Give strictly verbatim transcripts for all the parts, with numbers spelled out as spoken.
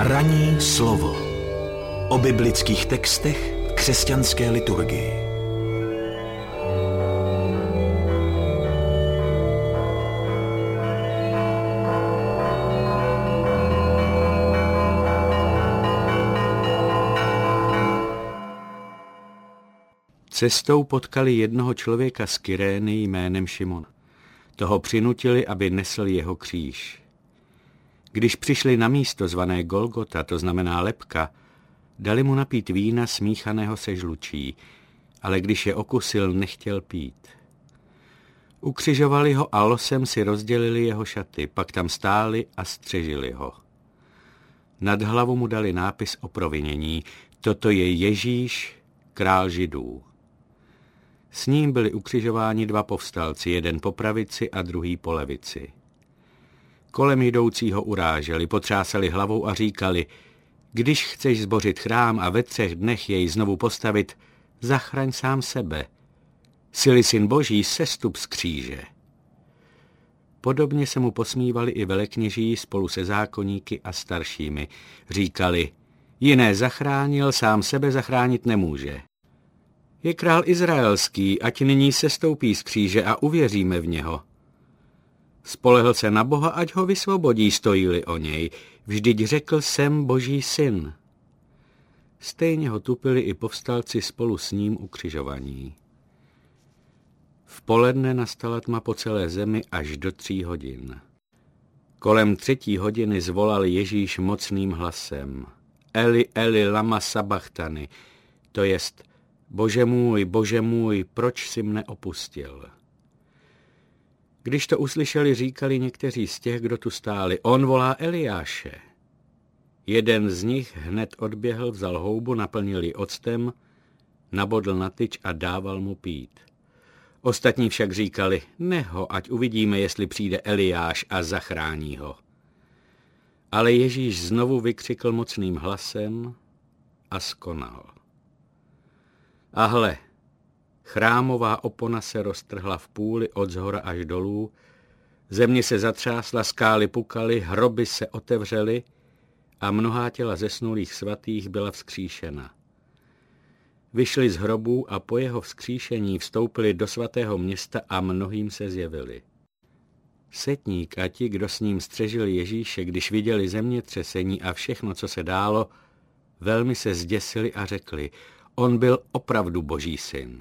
Ranní slovo o biblických textech v křesťanské liturgii. Cestou potkali jednoho člověka z Kyrény jménem Šimon. Toho přinutili, aby nesl jeho kříž. Když přišli na místo zvané Golgota, to znamená lebka, dali mu napít vína smíchaného se žlučí, ale když je okusil, nechtěl pít. Ukřižovali ho a losem si rozdělili jeho šaty, pak tam stáli a střežili ho. Nad hlavu mu dali nápis o provinění: toto je Ježíš, král Židů. S ním byli ukřižováni dva povstalci, jeden po pravici a druhý po levici. Kolem jdoucího uráželi, potřásali hlavou a říkali: když chceš zbořit chrám a ve třech dnech jej znovu postavit, zachraň sám sebe. Jsi-li syn Boží, sestup z kříže. Podobně se mu posmívali i velekněží spolu se zákoníky a staršími. Říkali: jiné zachránil, sám sebe zachránit nemůže. Je král izraelský, ať nyní sestoupí z kříže a uvěříme v něho. Spolehl se na Boha, ať ho vysvobodí, stojí-li o něj. Vždyť řekl: jsem Boží syn. Stejně ho tupili i povstalci spolu s ním ukřižovaní. V poledne nastala tma po celé zemi až do tří hodin. Kolem třetí hodiny zvolal Ježíš mocným hlasem: Eli, Eli, lama sabachtani, to jest: Bože můj, Bože můj, proč jsi mne opustil? Když to uslyšeli, říkali někteří z těch, kdo tu stáli: on volá Eliáše. Jeden z nich hned odběhl, vzal houbu, naplnil ji octem, nabodl na tyč a dával mu pít. Ostatní však říkali: neho, ať uvidíme, jestli přijde Eliáš a zachrání ho. Ale Ježíš znovu vykřikl mocným hlasem a skonal. A hle, chrámová opona se roztrhla v půli od zhora až dolů, země se zatřásla, skály pukaly, hroby se otevřely a mnohá těla zesnulých svatých byla vzkříšena. Vyšli z hrobů a po jeho vzkříšení vstoupili do svatého města a mnohým se zjevili. Setník a ti, kdo s ním střežili Ježíše, když viděli zemětřesení a všechno, co se dálo, velmi se zděsili a řekli: on byl opravdu Boží syn.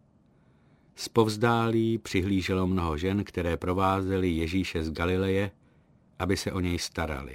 Zpovzdálí přihlíželo mnoho žen, které provázely Ježíše z Galileje, aby se o něj starali.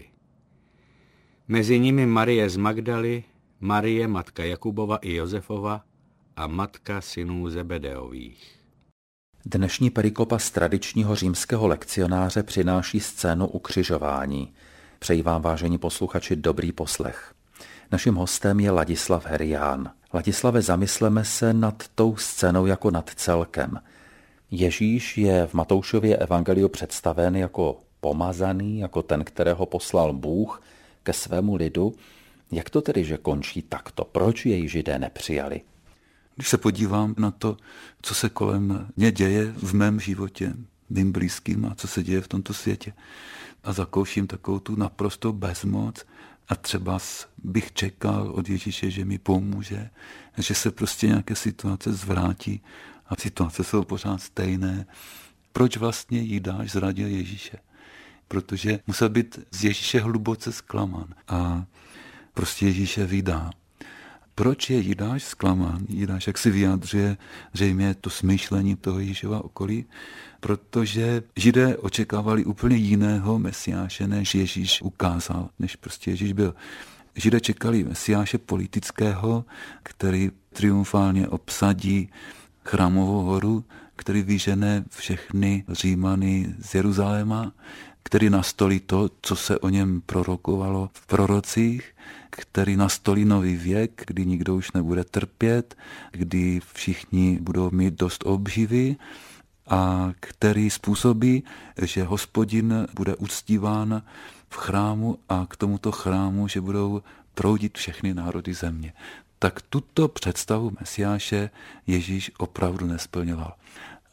Mezi nimi Marie z Magdaly, Marie, matka Jakubova i Josefova a matka synů Zebedeových. Dnešní perikopa z tradičního římského lekcionáře přináší scénu ukřižování. Přeji vám, vážení posluchači, dobrý poslech. Naším hostem je Ladislav Herián. Ladislave, zamysleme se nad tou scénou jako nad celkem. Ježíš je v Matoušově evangeliu představen jako pomazaný, jako ten, kterého poslal Bůh ke svému lidu. Jak to tedy, že končí takto? Proč jej Židé nepřijali? Když se podívám na to, co se kolem mě děje v mém životě, mým blízkým a co se děje v tomto světě, a zakouším takovou tu naprosto bezmoc, a třeba bych čekal od Ježíše, že mi pomůže, že se prostě nějaké situace zvrátí a situace jsou pořád stejné. Proč vlastně Jidáš zradil Ježíše? Protože musel být z Ježíše hluboce zklamán a prostě Ježíše vydá. Proč je Jidáš zklamán? Jidáš, jak si vyjadřuje, zřejmě to smýšlení toho Ježíšova okolí, protože Židé očekávali úplně jiného mesiáše, než Ježíš ukázal, než prostě Ježíš byl. Židé čekali mesiáše politického, který triumfálně obsadí Chrámovou horu, který vyžene všechny Římany z Jeruzaléma, který nastolí to, co se o něm prorokovalo v prorocích, který nastolí nový věk, kdy nikdo už nebude trpět, kdy všichni budou mít dost obživy a který způsobí, že Hospodin bude uctíván v chrámu a k tomuto chrámu, že budou proudit všechny národy země. Tak tuto představu Mesiáše Ježíš opravdu nesplňoval.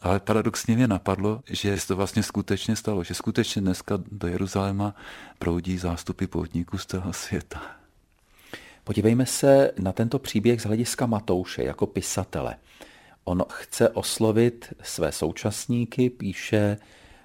Ale paradoxně mě napadlo, že se to vlastně skutečně stalo, že skutečně dneska do Jeruzaléma proudí zástupy poutníků z celého světa. Podívejme se na tento příběh z hlediska Matouše jako pisatele. On chce oslovit své současníky, píše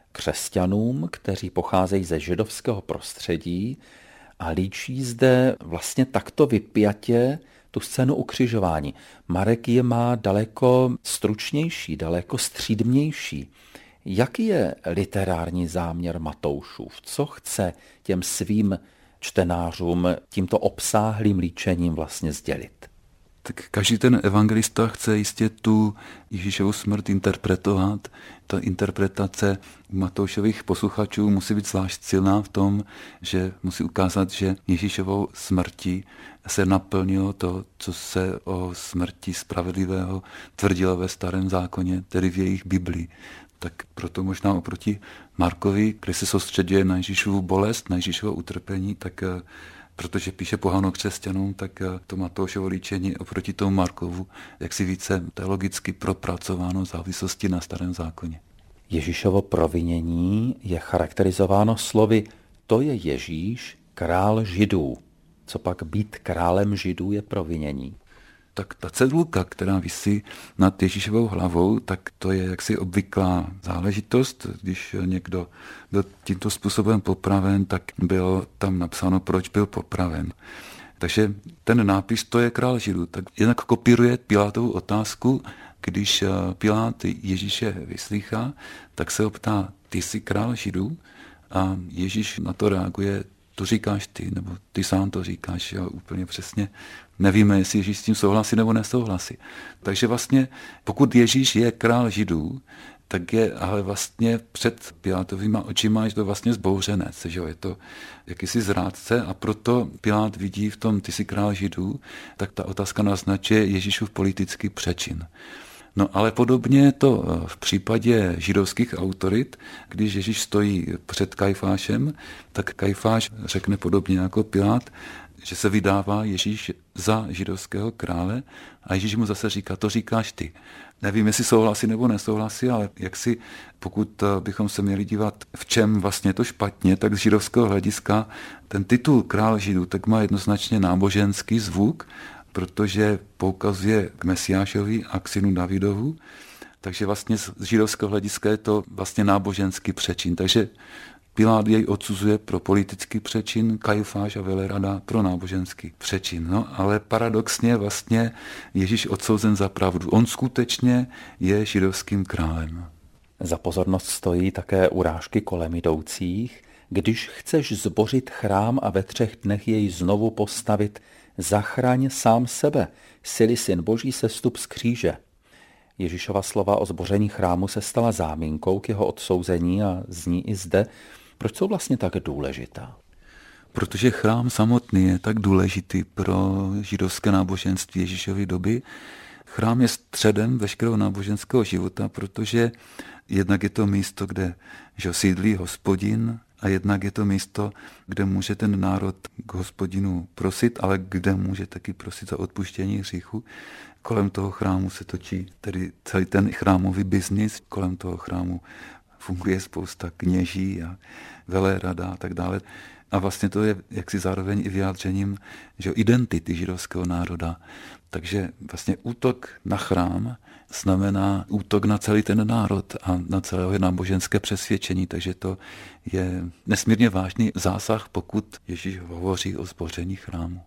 křesťanům, kteří pocházejí ze židovského prostředí a líčí zde vlastně takto vypjatě tu scénu ukřižování. Marek je má daleko stručnější, daleko střídmější. Jaký je literární záměr Matoušův? Co chce těm svým čtenářům tímto obsáhlým líčením vlastně sdělit? Tak každý ten evangelista chce jistě tu Ježíšovu smrt interpretovat. Ta interpretace Matoušových posluchačů musí být zvlášť silná v tom, že musí ukázat, že Ježíšovou smrtí se naplnilo to, co se o smrti spravedlivého tvrdilo ve Starém zákoně, tedy v jejich Biblii. Tak proto možná oproti Markovi, kde se soustředuje na Ježíšovu bolest, na Ježíšovo utrpení, tak protože píše pohanou křesťanům, tak to Matoušovo líčení oproti tomu Markovu, jak si více teologicky propracováno v závislosti na Starém zákoně. Ježíšovo provinění je charakterizováno slovy to je Ježíš, král Židů. Co pak být králem Židů je provinění? Tak ta cedulka, která visí nad Ježíšovou hlavou, tak to je jaksi obvyklá záležitost. Když někdo byl tímto způsobem popraven, tak bylo tam napsáno, proč byl popraven. Takže ten nápis, to je král Židů, tak jednak kopíruje Pilátovu otázku, když Pilát Ježíše vyslýchá, tak se ho ptá, ty jsi král Židů? A Ježíš na to reaguje, to říkáš ty, nebo ty sám to říkáš, jo, úplně přesně. Nevíme, jestli Ježíš s tím souhlasí nebo nesouhlasí. Takže vlastně, pokud Ježíš je král Židů, tak je ale vlastně před Pilátovýma očima je to vlastně zbouřenec, že jo, je to jakýsi zrádce a proto Pilát vidí v tom, ty jsi král Židů, tak ta otázka naznačuje Ježíšův politický přečin. No ale podobně to v případě židovských autorit, když Ježíš stojí před Kajfášem, tak Kajfáš řekne podobně jako Pilát, že se vydává Ježíš za židovského krále a Ježíš mu zase říká, to říkáš ty. Nevím, jestli souhlasí nebo nesouhlasí, ale jak si, pokud bychom se měli dívat, v čem vlastně to špatně, tak z židovského hlediska ten titul král Židů tak má jednoznačně náboženský zvuk, protože poukazuje k Mesiášovi a k synu Davidovu, takže vlastně z židovského hlediska je to vlastně náboženský přečin. Takže Pilát jej odsuzuje pro politický přečin, Kajfáš a Velerada pro náboženský přečin. No, ale paradoxně vlastně Ježíš odsouzen za pravdu. On skutečně je židovským králem. Za pozornost stojí také urážky kolem jdoucích. Když chceš zbořit chrám a ve třech dnech jej znovu postavit, zachraň sám sebe, sily syn Boží sestup z kříže. Ježíšova slova o zboření chrámu se stala záminkou k jeho odsouzení a zní i zde, proč jsou vlastně tak důležitá. Protože chrám samotný je tak důležitý pro židovské náboženství Ježíšovy doby. Chrám je středem veškerého náboženského života, protože jednak je to místo, kde že sídlí Hospodin, a jednak je to místo, kde může ten národ k Hospodinu prosit, ale kde může taky prosit za odpuštění hříchu. Kolem toho chrámu se točí tedy celý ten chrámový biznis, kolem toho chrámu funguje spousta kněží a velerada a tak dále. A vlastně to je jaksi zároveň i vyjádřením že identity židovského národa. Takže vlastně útok na chrám znamená útok na celý ten národ a na celé náboženské přesvědčení, takže to je nesmírně vážný zásah, pokud Ježíš hovoří o zboření chrámu.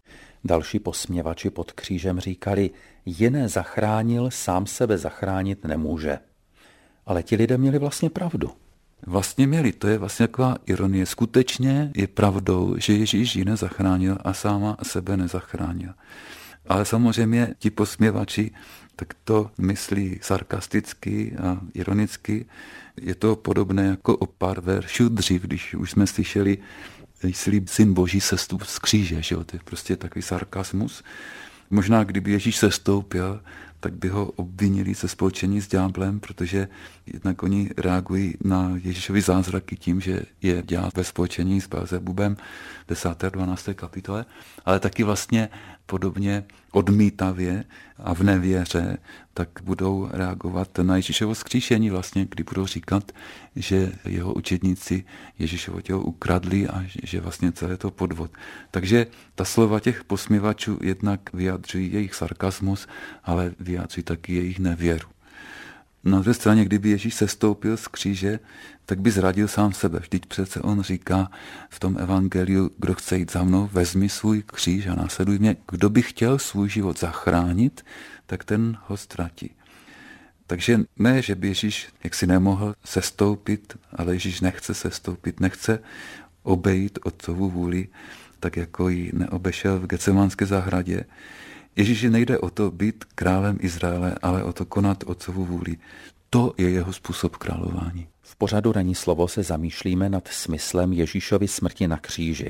Další posměvači pod křížem říkali, jiné zachránil, sám sebe zachránit nemůže. Ale ti lidé měli vlastně pravdu. Vlastně měli, to je vlastně taková ironie. Skutečně je pravdou, že Ježíš jiné zachránil a sám sebe nezachránil. Ale samozřejmě ti posměvači tak to myslí sarkasticky a ironicky. Je to podobné jako o pár veršů dřív, když už jsme slyšeli, jestli syn Boží sestup z kříže, že jo? To je prostě takový sarkasmus. Možná kdyby Ježíš sestoupil, tak by ho obvinili ze spolčení s ďáblem, protože jednak oni reagují na Ježíšovi zázraky tím, že je ďábel ve spolčení s Belzebubem v desáté a dvanácté kapitole, ale taky vlastně podobně odmítavě a v nevěře, tak budou reagovat na Ježíšovo vzkříšení vlastně, kdy budou říkat, že jeho učedníci Ježíšovo tělo ukradli a že vlastně celé to podvod. Takže ta slova těch posměvačů jednak vyjadřují jejich sarkasmus, ale vyjadřují taky jejich nevěru. Na druhé straně, kdyby Ježíš sestoupil z kříže, tak by zradil sám sebe. Vždyť přece on říká v tom evangeliu, kdo chce jít za mnou, vezmi svůj kříž a následuj mě. Kdo by chtěl svůj život zachránit, tak ten ho ztratí. Takže ne, že by Ježíš jaksi nemohl sestoupit, ale Ježíš nechce sestoupit, nechce obejít otcovu vůli, tak jako ji neobešel v Getsemanské zahradě. Ježíši nejde o to být králem Izraele, ale o to konat otcovu vůli. To je jeho způsob králování. V pořadu Ranní slovo se zamýšlíme nad smyslem Ježíšovy smrti na kříži.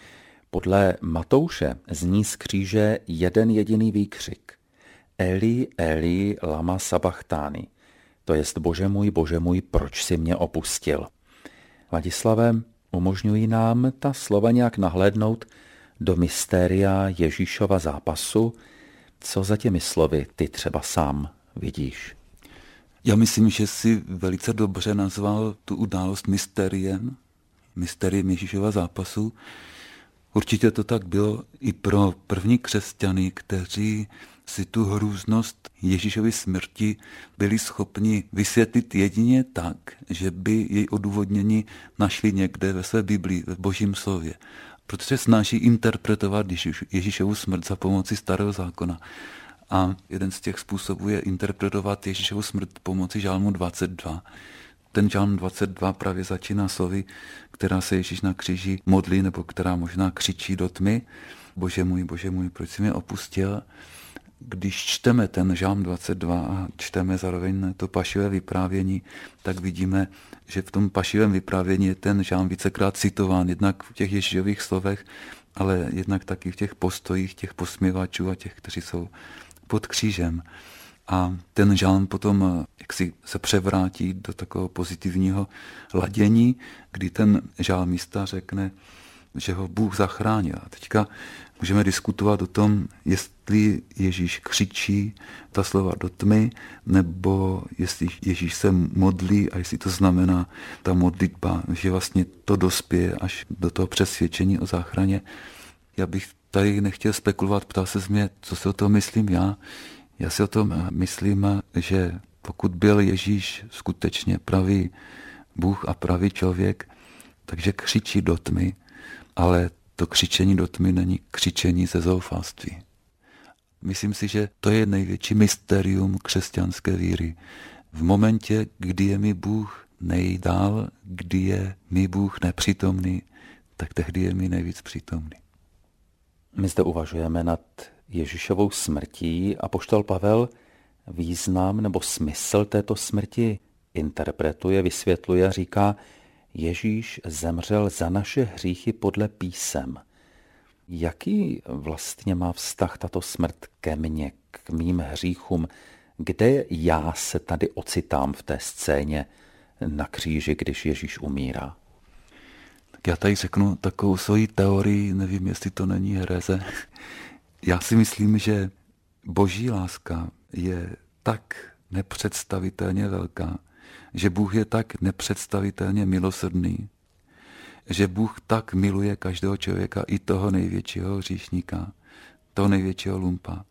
Podle Matouše zní z kříže jeden jediný výkřik. Eli, Eli, lama sabachthani. To jest Bože můj, Bože můj, proč si mě opustil? Ladislave, umožňují nám ta slova nějak nahlédnout do mystéria Ježíšova zápasu. Co za těmi slovy ty třeba sám vidíš? Já myslím, že si velice dobře nazval tu událost mystériem, mystériem Ježíšova zápasu. Určitě to tak bylo i pro první křesťany, kteří si tu hrůznost Ježíšovy smrti byli schopni vysvětlit jedině tak, že by její odůvodnění našli někde ve své Biblii, v Božím slově. Protože snaží interpretovat Ježíšovu smrt za pomoci Starého zákona. A jeden z těch způsobů je interpretovat Ježíšovu smrt pomocí žálmu dvacet dva. Ten žálm dvacet dva právě začíná slovy, která se Ježíš na kříži modlí, nebo která možná křičí do tmy. Bože můj, Bože můj, proč jsi mě opustil? Když čteme ten žálm dvacet dva a čteme zároveň to pašivé vyprávění, tak vidíme, že v tom pašivém vyprávění je ten žálm vícekrát citován, jednak v těch Ježíšových slovech, ale jednak taky v těch postojích těch posměvačů a těch, kteří jsou pod křížem. A ten žálm potom jaksi se převrátí do takového pozitivního ladění, kdy ten žálmista řekne, že ho Bůh zachránil. A teďka můžeme diskutovat o tom, jestli Ježíš křičí ta slova do tmy, nebo jestli Ježíš se modlí a jestli to znamená ta modlitba, že vlastně to dospěje až do toho přesvědčení o záchraně. Já bych tady nechtěl spekulovat, ptal se mě, co si o tom myslím já. Já si o tom myslím, že pokud byl Ježíš skutečně pravý Bůh a pravý člověk, takže křičí do tmy, ale to křičení do tmy není křičení ze zoufalství. Myslím si, že to je největší mystérium křesťanské víry. V momentě, kdy je mi Bůh nejdál, kdy je mi Bůh nepřítomný, tak tehdy je mi nejvíc přítomný. My zde uvažujeme nad Ježíšovou smrtí. Apoštol Pavel význam nebo smysl této smrti interpretuje, vysvětluje, říká, Ježíš zemřel za naše hříchy podle písem. Jaký vlastně má vztah tato smrt ke mně, k mým hříchům? Kde já se tady ocitám v té scéně na kříži, když Ježíš umírá? Tak já tady řeknu takovou svoji teorii, nevím, jestli to není hereze. Já si myslím, že Boží láska je tak nepředstavitelně velká, že Bůh je tak nepředstavitelně milosrdný, že Bůh tak miluje každého člověka, i toho největšího hříšníka, toho největšího lumpa,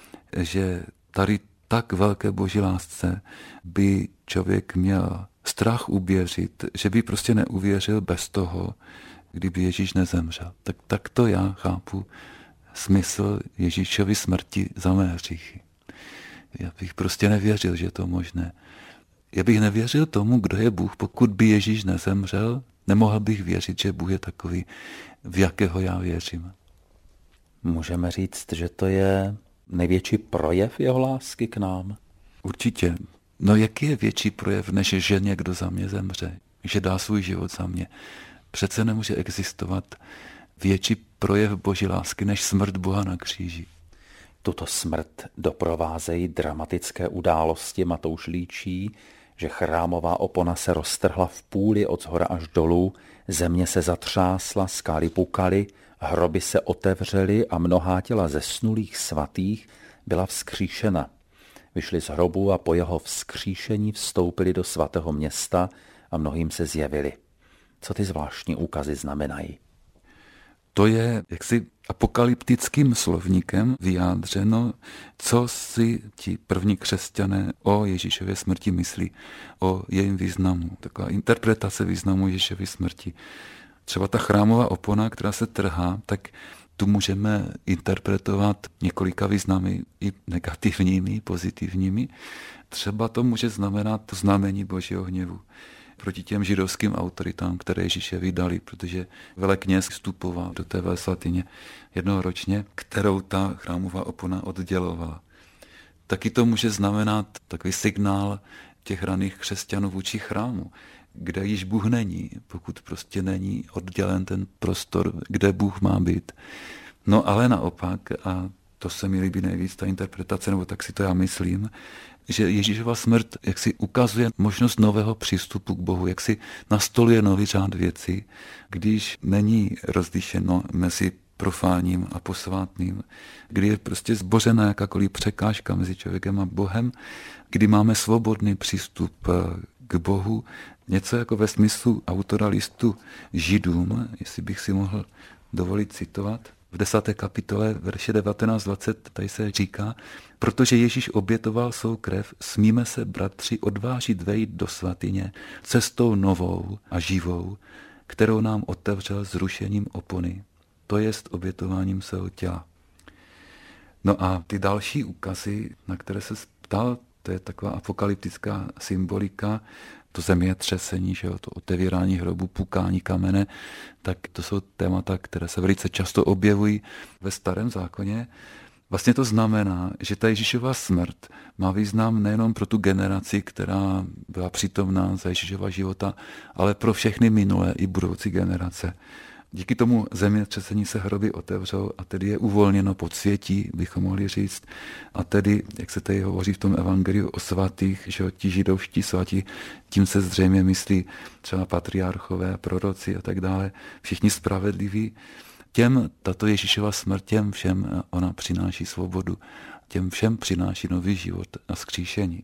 že tady tak velké Boží lásce by člověk měl strach uvěřit, že by prostě neuvěřil bez toho, kdyby Ježíš nezemřel. Tak, tak to já chápu smysl Ježíšovy smrti za mé hříchy. Já bych prostě nevěřil, že je to možné. Já bych nevěřil tomu, kdo je Bůh, pokud by Ježíš nezemřel, nemohl bych věřit, že Bůh je takový, v jakého já věřím. Můžeme říct, že to je největší projev jeho lásky k nám? Určitě. No jaký je větší projev, než že někdo za mě zemře, že dá svůj život za mě? Přece nemůže existovat větší projev Boží lásky, než smrt Boha na kříži. Tuto smrt doprovázejí dramatické události. Matouš líčí, že chrámová opona se roztrhla v půli od shora až dolů, země se zatřásla, skály pukaly, hroby se otevřely a mnohá těla zesnulých svatých byla vzkříšena. Vyšli z hrobu a po jeho vzkříšení vstoupili do svatého města a mnohým se zjevili. Co ty zvláštní úkazy znamenají? To je jaksi apokalyptickým slovníkem vyjádřeno, co si ti první křesťané o Ježíšově smrti myslí, o jejím významu. Taková interpretace významu Ježíšovy smrti. Třeba ta chrámová opona, která se trhá, tak tu můžeme interpretovat několika významy, i negativními, pozitivními. Třeba to může znamenat to znamení Božího hněvu proti těm židovským autoritám, které Ježíše vydali, protože velekněz vstupoval do té svatyně jednoho ročně, kterou ta chrámová opona oddělovala. Taky to může znamenat takový signál těch raných křesťanů vůči chrámu, kde již Bůh není, pokud prostě není oddělen ten prostor, kde Bůh má být. No ale naopak, a to se mi líbí nejvíc, ta interpretace, nebo tak si to já myslím, že Ježíšova smrt jaksi ukazuje možnost nového přístupu k Bohu, jak si nastoluje nový řád věcí, když není rozlišeno mezi profánním a posvátným, kdy je prostě zbořena jakákoliv překážka mezi člověkem a Bohem, kdy máme svobodný přístup k Bohu, něco jako ve smyslu autora listu Židům, jestli bych si mohl dovolit citovat. V desáté kapitole, verše devatenáct dvacet, tady se říká, protože Ježíš obětoval svou krev, smíme se, bratři, odvážit vejít do svatyně cestou novou a živou, kterou nám otevřel zrušením opony, to jest obětováním svého těla. No a ty další úkazy, na které se ptal, to je taková apokalyptická symbolika, to zemětřesení, že jo, to otevírání hrobu, pukání kamene, tak to jsou témata, které se velice často objevují ve Starém zákoně. Vlastně to znamená, že ta Ježíšova smrt má význam nejenom pro tu generaci, která byla přítomná za Ježíšova života, ale pro všechny minulé i budoucí generace. Díky tomu zemětřesení se hroby otevřou a tedy je uvolněno podsvětí, bychom mohli říct. A tedy, jak se tady hovoří v tom evangeliu o svatých, že ti židovští svatí, tím se zřejmě myslí třeba patriarchové, proroci a tak dále, všichni spravedliví. Těm tato Ježíšova smrt, těm všem ona přináší svobodu, těm všem přináší nový život a vzkříšení.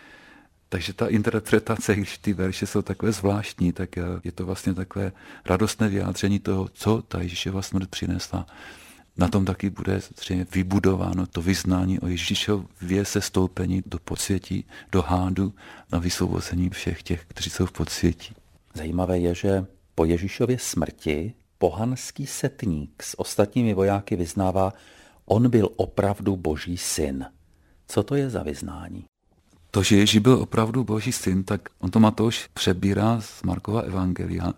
Takže ta interpretace, když ty verše jsou takové zvláštní, tak je to vlastně takové radostné vyjádření toho, co ta Ježíšova smrt přinesla. Na tom taky bude zřejmě vybudováno to vyznání o Ježíšově sestoupení do podsvětí, do hádu a vysvobození všech těch, kteří jsou v podsvětí. Zajímavé je, že po Ježíšově smrti pohanský setník s ostatními vojáky vyznává, on byl opravdu Boží syn. Co to je za vyznání? To, že Ježíš byl opravdu Boží syn, tak on to Matouš přebírá z Markova evangelia,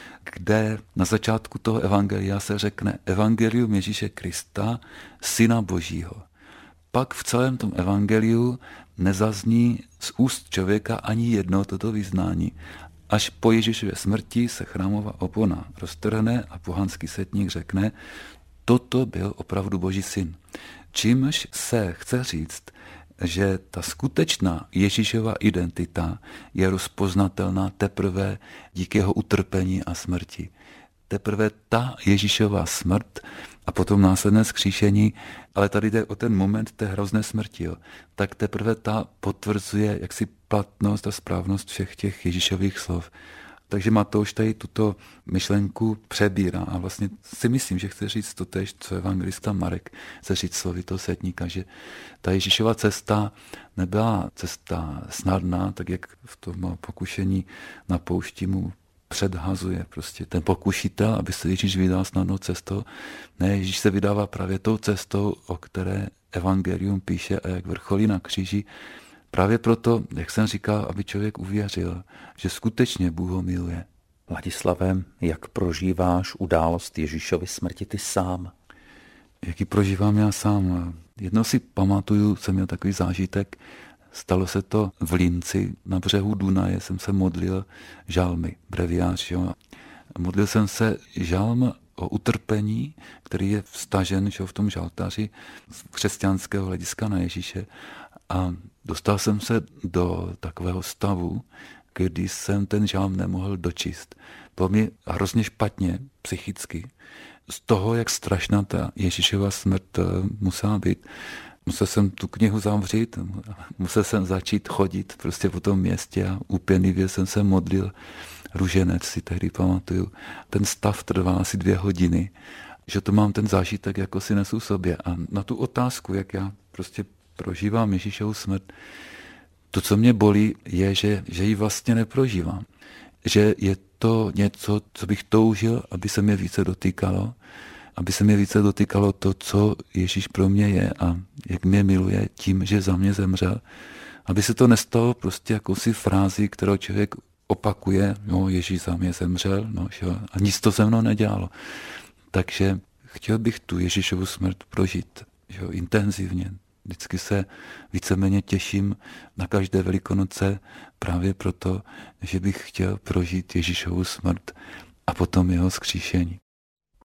kde na začátku toho evangelia se řekne evangelium Ježíše Krista, syna Božího. Pak v celém tom evangeliu nezazní z úst člověka ani jedno toto vyznání. Až po Ježíšově smrti se chrámová opona roztrhne a pohanský setník řekne, toto byl opravdu Boží syn. Čímž se chce říct, že ta skutečná Ježíšova identita je rozpoznatelná teprve díky jeho utrpení a smrti. Teprve ta Ježíšova smrt a potom následné vzkříšení, ale tady jde o ten moment té hrozné smrti, jo, tak teprve ta potvrzuje jaksi platnost a správnost všech těch Ježíšových slov. Takže Matouš tady tuto myšlenku přebírá a vlastně si myslím, že chce říct to též, co evangelista Marek chce říct slovy toho setníka, že ta Ježíšova cesta nebyla cesta snadná, tak jak v tom pokušení na poušti mu předhazuje prostě ten pokušitel, aby se Ježíš vydal snadnou cestou. Ne, Ježíš se vydává právě tou cestou, o které evangelium píše a jak vrcholí na kříži. Právě proto, jak jsem říkal, aby člověk uvěřil, že skutečně Bůh ho miluje. Ladislave, jak prožíváš událost Ježíšovy smrti ty sám? Jak ji prožívám já sám? Jednou si pamatuju, jsem měl takový zážitek, stalo se to v Linci, na břehu Dunaje jsem se modlil žalmy, breviář. Jo? Modlil jsem se žalm o utrpení, který je vstažen že, v tom žaltaři z křesťanského hlediska na Ježíše. A dostal jsem se do takového stavu, kdy jsem ten žalm nemohl dočíst. Bylo mi hrozně špatně psychicky z toho, jak strašná ta Ježíšova smrt musela být. Musel jsem tu knihu zavřít, musel jsem začít chodit prostě po tom městě a úpěnlivě jsem se modlil. Růženec si tehdy pamatuju. Ten stav trval asi dvě hodiny, že to mám ten zážitek, jako si nesu sobě. A na tu otázku, jak já prostě prožívám Ježíšovu smrt, to, co mě bolí, je, že, že ji vlastně neprožívám. Že je to něco, co bych toužil, aby se mě více dotýkalo, aby se mě více dotýkalo to, co Ježíš pro mě je a jak mě miluje tím, že za mě zemřel. Aby se to nestalo prostě jakousi frázi, kterou člověk opakuje, no Ježíš za mě zemřel, no, že, a nic to se mnou nedělalo. Takže chtěl bych tu Ježíšovu smrt prožít, že, intenzivně. Vždycky se víceméně těším na každé Velikonoce právě proto, že bych chtěl prožít Ježíšovu smrt a potom jeho vzkříšení.